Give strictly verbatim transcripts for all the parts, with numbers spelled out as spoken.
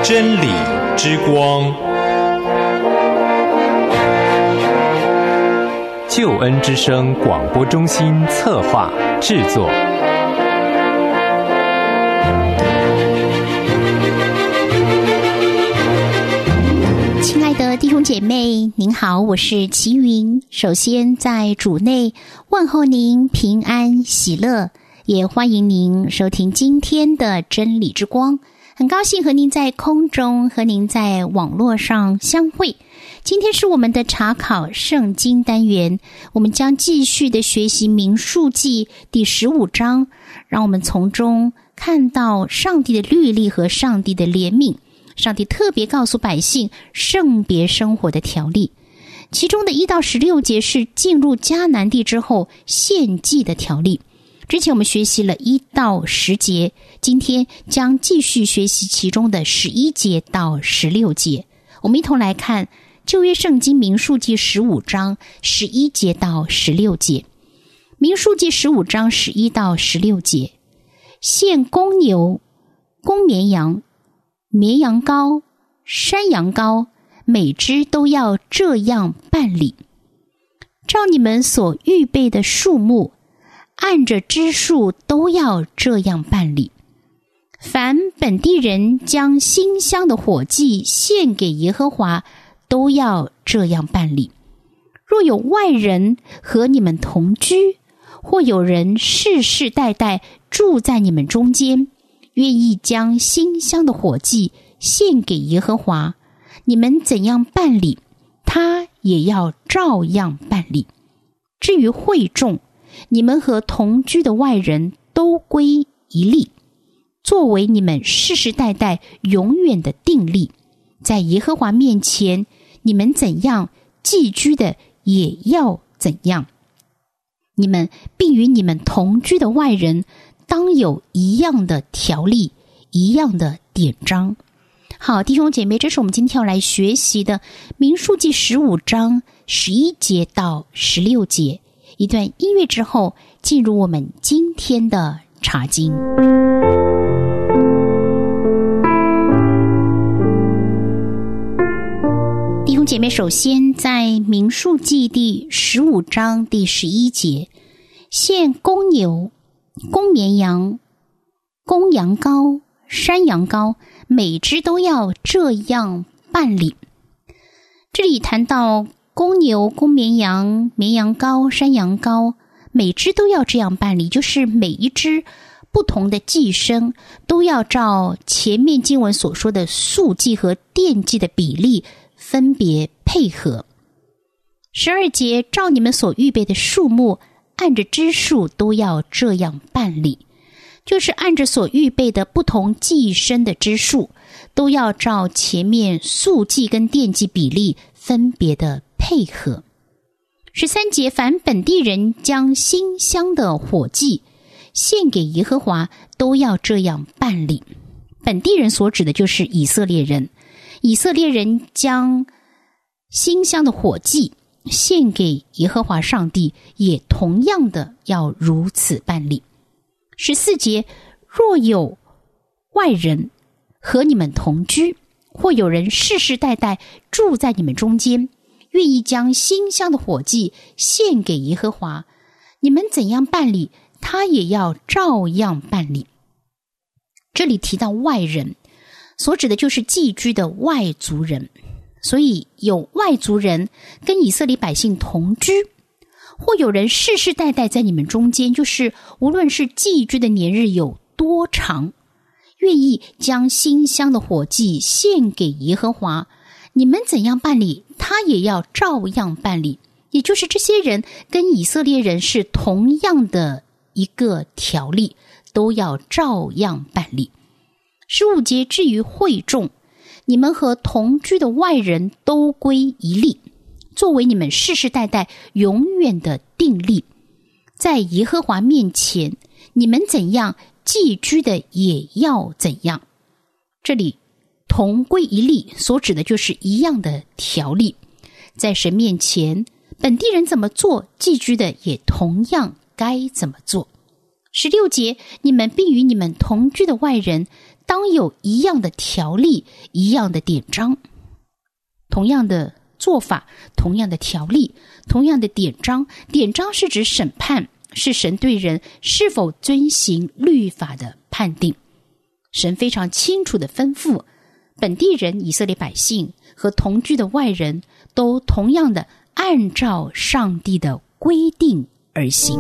真理之光，救恩之声广播中心策划制作。 亲爱的弟兄姐妹，您好，我是齐云。首先在主内问候您平安喜乐，也欢迎您收听今天的真理之光。很高兴和您在空中，和您在网络上相会。今天是我们的查考圣经单元，我们将继续的学习民数记第十五章，让我们从中看到上帝的律例和上帝的怜悯。上帝特别告诉百姓圣别生活的条例，其中的一到十六节是进入迦南地之后献祭的条例。之前我们学习了一到十节，今天将继续学习其中的十一节到十六节。我们一同来看旧约圣经民数记十五章十一节到十六节。民数记十五章十一到十六节，献公牛、公绵羊、绵羊羔、山羊羔，每只都要这样办理，照你们所预备的数目，按着支数都要这样办理。凡本地人将馨香的火祭献给耶和华，都要这样办理。若有外人和你们同居，或有人世世代代住在你们中间，愿意将馨香的火祭献给耶和华，你们怎样办理，他也要照样办理。至于会众，你们和同居的外人都归一例，作为你们世世代代永远的定例。在耶和华面前，你们怎样寄居的也要怎样。你们并与你们同居的外人当有一样的条例，一样的典章。好，弟兄姐妹，这是我们今天要来学习的民数记十五章十一节到十六节。一段音乐之后，进入我们今天的查经。弟兄姐妹，首先在民数记第十五章第十一节，献公牛、公绵羊、公羊羔、山羊羔，每只都要这样办理。这里谈到公牛、公绵羊、绵羊羔、山羊羔，每只都要这样办理，就是每一只不同的祭牲都要照前面经文所说的素祭和奠祭的比例分别配合。十二节，照你们所预备的数目，按着支数都要这样办理，就是按着所预备的不同祭牲的支数，都要照前面素祭跟奠祭比例分别的配合。十三节，凡本地人将馨香的火祭献给耶和华，都要这样办理。本地人所指的就是以色列人，以色列人将馨香的火祭献给耶和华上帝，也同样的要如此办理。十四节，若有外人和你们同居，或有人世世代代住在你们中间，愿意将馨香的火祭献给耶和华，你们怎样办理，他也要照样办理。这里提到外人，所指的就是寄居的外族人，所以有外族人跟以色列百姓同居，或有人世世代代在你们中间，就是无论是寄居的年日有多长，愿意将馨香的火祭献给耶和华，你们怎样办理，他也要照样办理。也就是这些人跟以色列人是同样的一个条例，都要照样办理。十五节，至于会众，你们和同居的外人都归一例，作为你们世世代代永远的定例。在耶和华面前，你们怎样寄居的也要怎样。这里同归一例所指的就是一样的条例，在神面前，本地人怎么做，寄居的也同样该怎么做。十六节，你们并与你们同居的外人当有一样的条例，一样的典章，同样的做法，同样的条例，同样的典章。典章是指审判，是神对人是否遵行律法的判定。神非常清楚地吩咐本地人以色列百姓和同居的外人都同样的按照上帝的规定而行。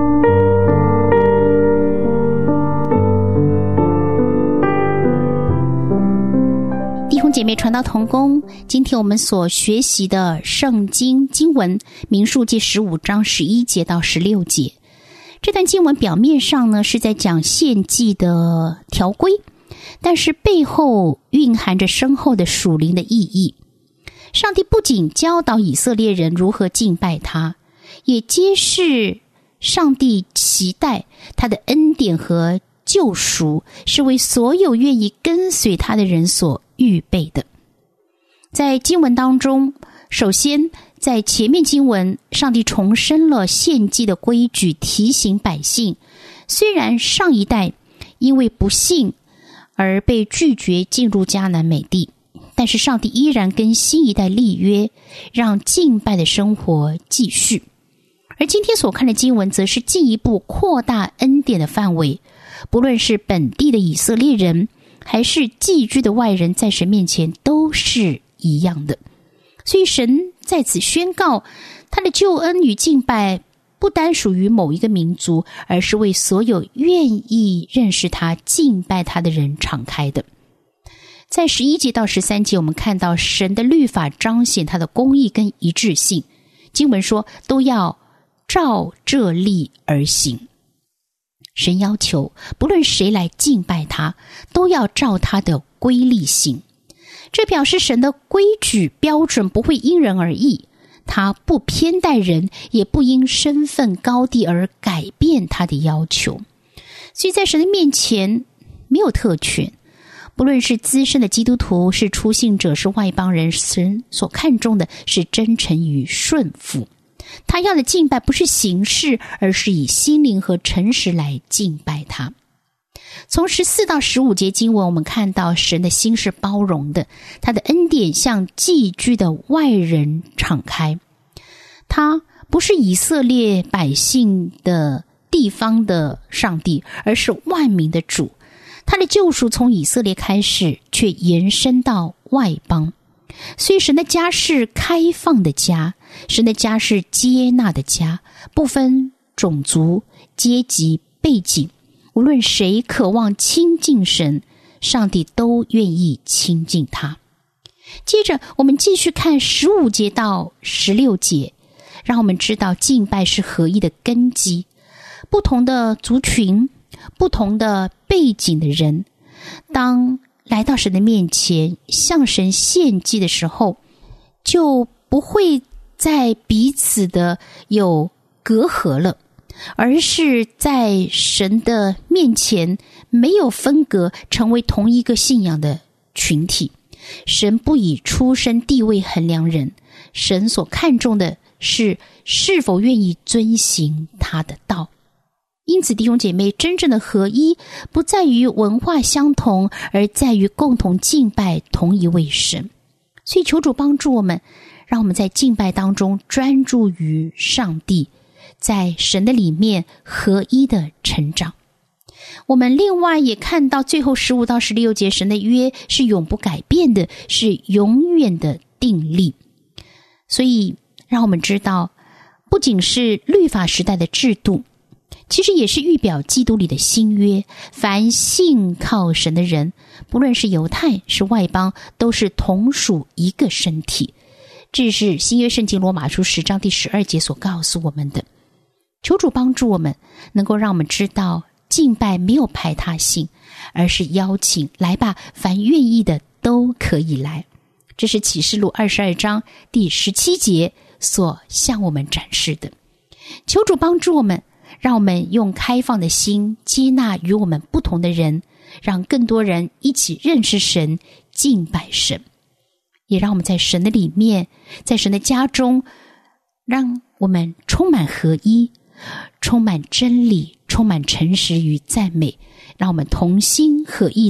弟兄姐妹传道同工，今天我们所学习的圣经经文民数记十五章十一节到十六节，这段经文表面上呢是在讲献祭的条规，但是背后蕴含着深厚的属灵的意义。上帝不仅教导以色列人如何敬拜他，也揭示上帝期待他的恩典和救赎是为所有愿意跟随他的人所预备的。在经文当中，首先在前面经文，上帝重申了献祭的规矩，提醒百姓，虽然上一代因为不信而被拒绝进入迦南美地，但是上帝依然跟新一代立约，让敬拜的生活继续。而今天所看的经文则是进一步扩大恩典的范围，不论是本地的以色列人还是寄居的外人，在神面前都是一样的。所以神在此宣告，他的救恩与敬拜不单属于某一个民族，而是为所有愿意认识他、敬拜他的人敞开的。在十一节到十三节，我们看到神的律法彰显他的公义跟一致性。经文说，都要照这例而行。神要求不论谁来敬拜他，都要照他的规例行。这表示神的规矩标准不会因人而异，他不偏待人，也不因身份高低而改变他的要求。所以在神的面前没有特权，不论是资深的基督徒，是初信者，是外邦人，神所看重的是真诚与顺服。他要的敬拜不是形式，而是以心灵和诚实来敬拜他。从十四到十五节经文，我们看到神的心是包容的，他的恩典向寄居的外人敞开。他不是以色列百姓的地方的上帝，而是万民的主。他的救赎从以色列开始，却延伸到外邦。所以神的家是开放的家，神的家是接纳的家，不分种族、阶级、背景，无论谁渴望亲近神，上帝都愿意亲近他。接着我们继续看十五节到十六节，让我们知道敬拜是合一的根基。不同的族群、不同的背景的人，当来到神的面前向神献祭的时候，就不会在彼此的有隔阂了，而是在神的面前没有分隔，成为同一个信仰的群体。神不以出身地位衡量人，神所看重的是是否愿意遵行他的道。因此弟兄姐妹，真正的合一不在于文化相同，而在于共同敬拜同一位神。所以求主帮助我们，让我们在敬拜当中专注于上帝，在神的里面合一的成长。我们另外也看到最后十五到十六节，神的约是永不改变的，是永远的定例。所以让我们知道，不仅是律法时代的制度，其实也是预表基督里的新约。凡信靠神的人，不论是犹太是外邦，都是同属一个身体。这是新约圣经罗马书十章第十二节所告诉我们的。求主帮助我们，能够让我们知道敬拜没有排他性，而是邀请来吧，凡愿意的都可以来。这是启示录二十二章第十七节所向我们展示的。求主帮助我们，让我们用开放的心接纳与我们不同的人，让更多人一起认识神、敬拜神。也让我们在神的里面，在神的家中，让我们充满合一，充满真理，充满诚实与赞美，让我们同心合意的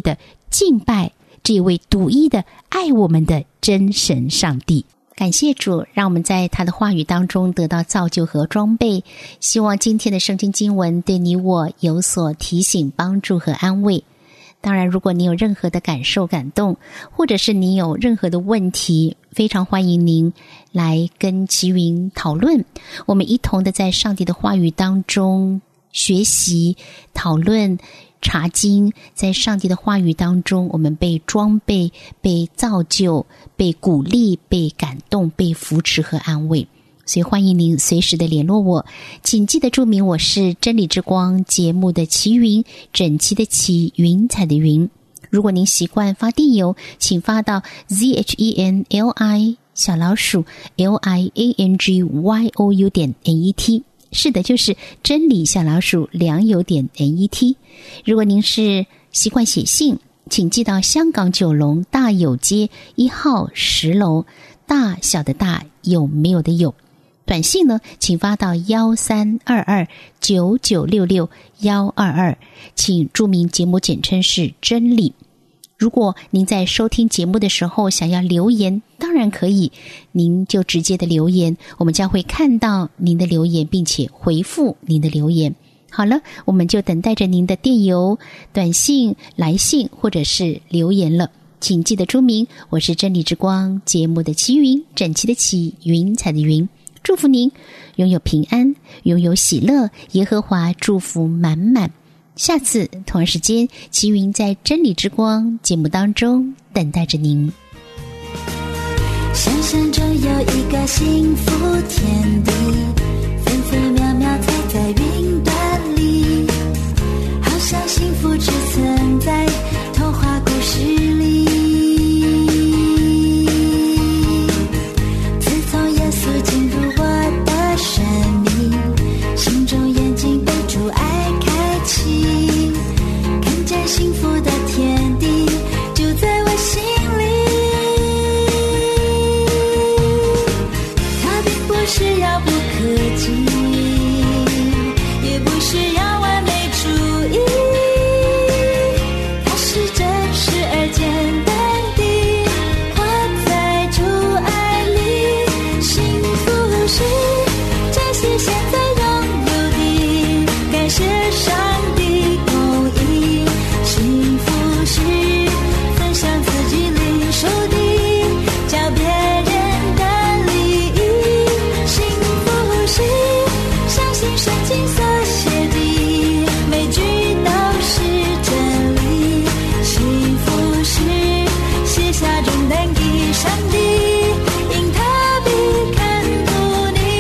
敬拜这位独一的爱我们的真神上帝。感谢主，让我们在他的话语当中得到造就和装备。希望今天的圣经经文对你我有所提醒、帮助和安慰。当然，如果你有任何的感受、感动，或者是你有任何的问题，非常欢迎您来跟齐云讨论。我们一同的在上帝的话语当中学习、讨论、查经，在上帝的话语当中，我们被装备、被造就、被鼓励、被感动、被扶持和安慰。所以欢迎您随时的联络我，请记得注明我是真理之光节目的齐云，整齐的齐，云彩的云。如果您习惯发电邮，请发到 z h e n l i 小老鼠 l i a n g y o u 点 n e t， 是的，就是真理小老鼠良友点 n e t。 如果您是习惯写信，请寄到香港九龙大有街一号十楼，大小的大，有没有的有。短信呢，请发到幺三二二九九六六幺二二，请注明节目简称是真理。如果您在收听节目的时候想要留言，当然可以，您就直接的留言，我们将会看到您的留言，并且回复您的留言。好了，我们就等待着您的电邮、短信、来信或者是留言了。请记得注明我是真理之光节目的齐云，整齐的齐，云彩的云。祝福您拥有平安，拥有喜乐，耶和华祝福满满。下次同样时间，齐云在真理之光节目当中等待着您。 想象中有一个幸福天地，分分秒秒踩在云端里，好像幸福只存在童话故事里。自从耶稣进入我的生命，心中眼睛被主爱开启，看见幸福的天地就在我心里。它并不是遥不可及，也不是要完美主义，它是真实而简单地活在主爱里。幸福是珍惜现在拥有的，感谢上帝供应。幸福是分享自己领受的，教别人的利益。幸福是相信圣经所写的每句都是真理。幸福是卸下重担给上帝，因他必看顾你。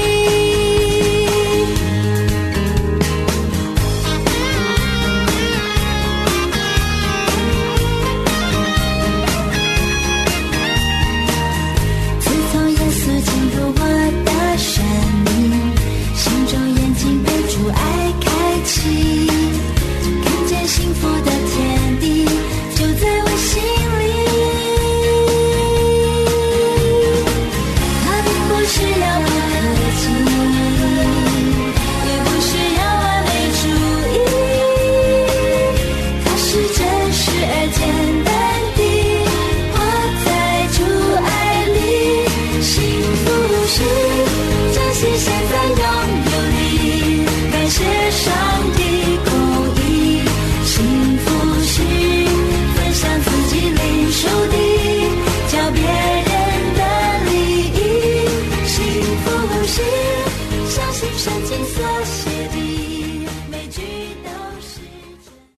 自从耶稣进入我的生命，心中眼睛被主爱开启，看见幸福的天地就在我心里。它并不是遥不可及，也不是要完美主义，它是真实而简单地活在主爱里。幸福是珍惜现在有